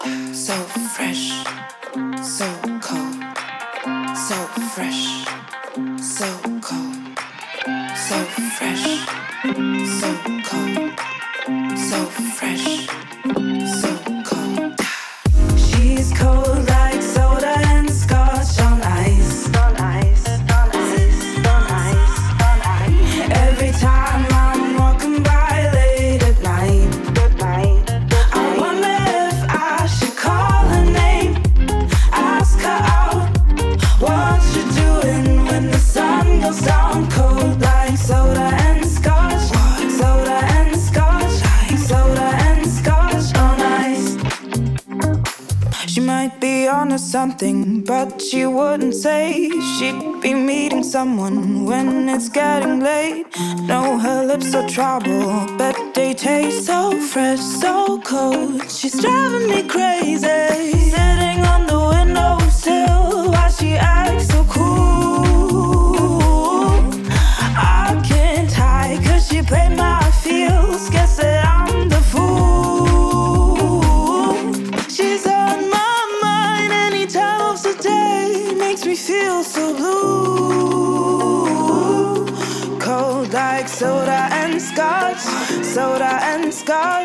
So fresh, so cold, so fresh, so cold, so fresh, so cold, so fresh, so cold. She's cold like soda and scotch on ice. On ice, on ice, on ice, on ice. Every time I'm walking by late at night, I wonder if I should call her name, ask her out what you doing when the sun goes down. Cold like soda and scotch, soda and scotch, like soda and scotch on ice. She might be onto something, but she wouldn't say. She'd be meeting someone when it's getting late. No, her lips are trouble, but they taste so fresh, so cold. She's driving me crazy. Sitting on the windowsill while she acts so cool. I can't hide 'cause she played my feels. Guess that I'm the fool. She's on my mind any time of the day. Makes me feel so blue. Cold like soda and scotch, soda and scotch.